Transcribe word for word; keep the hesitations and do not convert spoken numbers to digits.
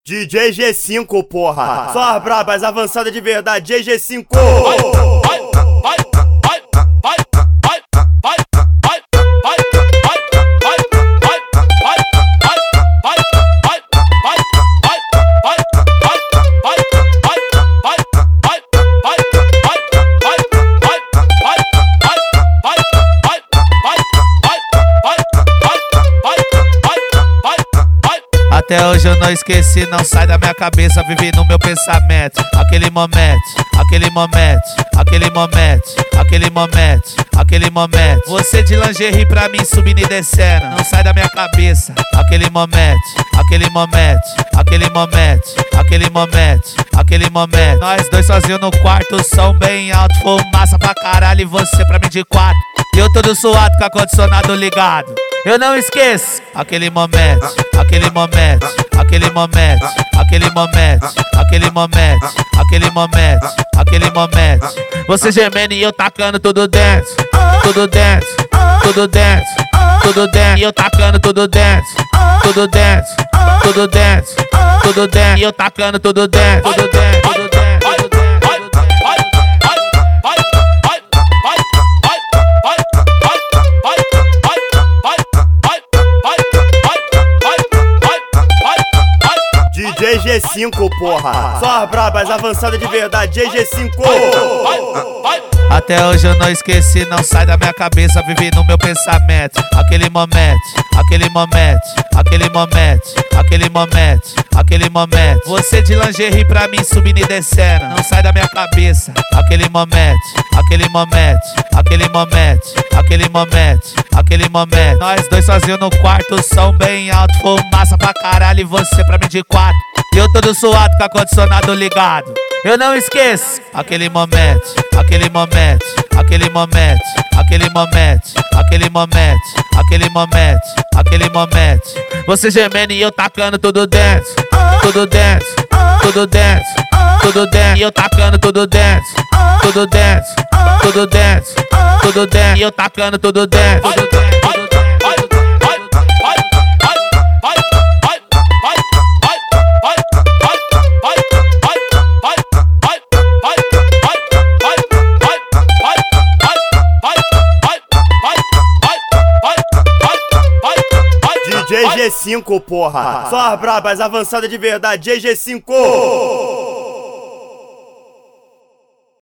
D J G cinco, porra. Só as brabas avançadas de verdade, D J G cinco. Até hoje eu não esqueci, não sai da minha cabeça, vive no meu pensamento. Aquele momento, aquele momento, aquele momento, aquele momento, aquele momento. Você de lingerie pra mim subindo e descendo, não sai da minha cabeça. Aquele momento, aquele momento, aquele momento, aquele momento, aquele momento. Nós dois sozinhos no quarto, som bem alto, fumaça pra caralho e você pra mim de quatro. E eu todo suado com ar-condicionado ligado. Eu não esqueço aquele momento, aquele momento, aquele momento, aquele momento, aquele momento, aquele momento, aquele momento. Você gemendo e eu tacando tudo dentro, tudo dentro, tudo dentro, tudo dentro. E eu tacando tudo dentro, tudo dentro, tudo dentro, tudo dentro. E eu tacando tudo dentro, tudo dentro, tudo dentro. D J G cinco, porra. Só as brabas avançadas de verdade, D J G cinco. Até hoje eu não esqueci, não sai da minha cabeça, vive no meu pensamento. Aquele momento, aquele momento, aquele momento, aquele momento, aquele momento. Você de lingerie pra mim subindo e descendo, não sai da minha cabeça. Aquele momento, aquele momento, aquele momento, aquele momento, aquele momento. Nós dois sozinhos no quarto, som bem alto, fumaça pra caralho e você pra mim de quatro. E eu todo suado com ar-condicionado ligado. Eu não esqueço aquele momento, aquele momento, aquele momento, aquele momento, aquele momento, aquele momento, aquele momento. Você gemendo e eu tacando tudo dentro, tudo dentro, tudo dentro, tudo dentro. E eu tacando tudo dentro, tudo dentro, tudo dentro, tudo dentro. E eu tacando tudo dentro, tudo dentro, tudo dentro. D J G cinco, porra. Só as brabas avançadas de verdade, D J G cinco.